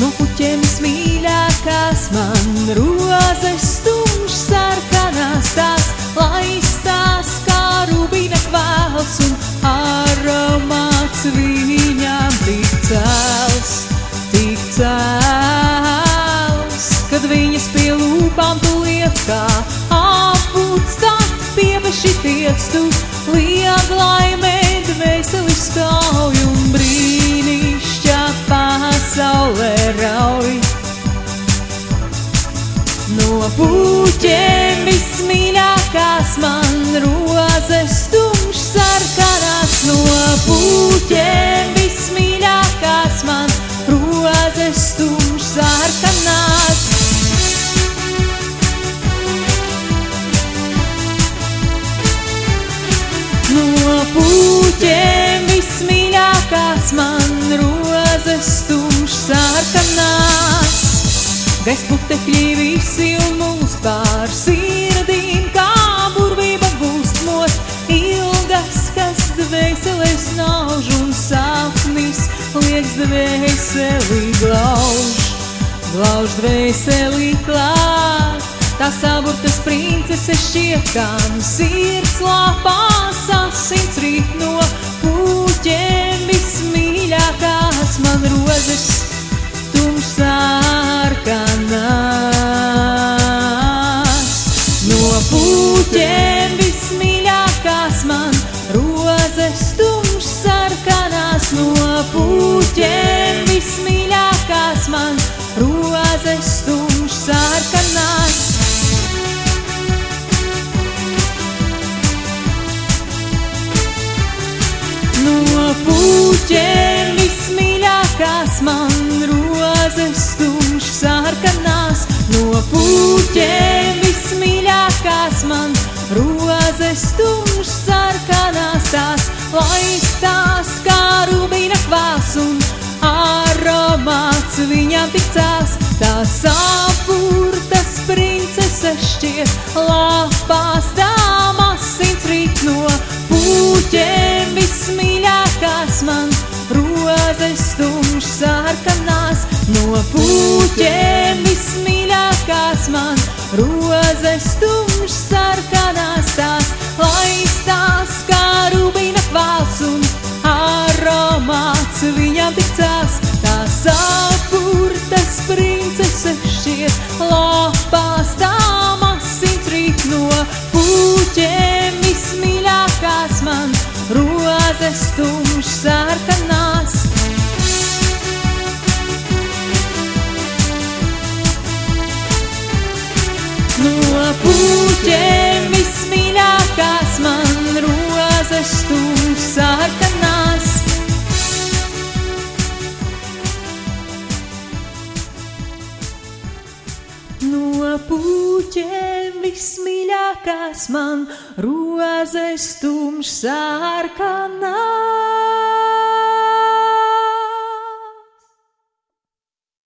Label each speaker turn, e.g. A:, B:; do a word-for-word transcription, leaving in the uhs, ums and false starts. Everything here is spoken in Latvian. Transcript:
A: no puķiem vismīļākās man rozes tumšs sarkanās tās, laistās kā rubīna kvēls un aromāts viņām tik cēls, tik cēls, kad viņas pie lūpām tu liec kā apūts, tad pieveši tiec tu liek laimē dvēseli skauj un brīnišķā pasaulē rauj. No puķiem vismīļākās man rozes tumšs sarkanās, no puķiem vismīļākās man rozes tumšs sarkanās. No puķiem vismīļākās man rozes tumšs sarkanās. Gaisputekļi visi un mūs pār sirdīm, kā burvība gūstmos, ilgas, kas dvēseles nauž un sapnis lieks dvēseli glauž, glauž dvēseli klāt. Tās aburtas princeses šķiekam sirds lāpās asins rīt no puķiem vismīļākās man rozes tumšs sarkanās. No puķiem vismīļākās man rozes tumšs sarkanās, no puķiem vismīļākās man rozes tumšs sarkanās. No puķiem vismīļākās man rozes tumšs sarkanās, no puķiem vismīļākās man rozes tumšs sarkanās, tās laistās kā rubīna kvēls un aromāts viņām tik cēls, tās apurtas princeses šķiet lāpās, tām asins rīt no puķiem vismīļākās man rozes tumšs sarkanās, no puķiem vismīļākās man rozes tumšs sarkanās, tās laistās kā rubīna kvēls un aromāts viņām tik cēls, tās apurtas princeses šķiet lāpās, tām asins rīt no puķiem vismīļākās man rozes tumšs sarkanās. No puķiem vismīļākās man rozes tumšs sarkanās. No puķiem vismīļākās man rozes tumšs sarkanās.